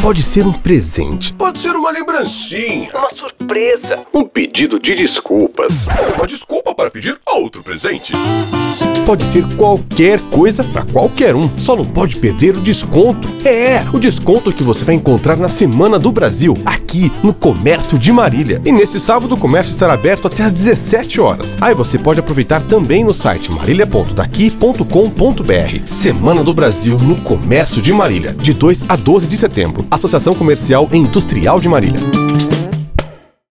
Pode ser um presente. Pode ser uma lembrancinha. Uma surpresa. Um pedido de desculpas. Uma desculpa para pedir outro presente. Pode ser qualquer coisa para qualquer um. Só não pode perder o desconto. O desconto que você vai encontrar na Semana do Brasil, aqui no Comércio de Marília. E neste sábado o comércio estará aberto até às 17 horas. Aí você pode aproveitar também no site marilia.daqui.com.br. Semana do Brasil no Comércio de Marília, de 2 a 12 de setembro. Associação Comercial e Industrial de Marília.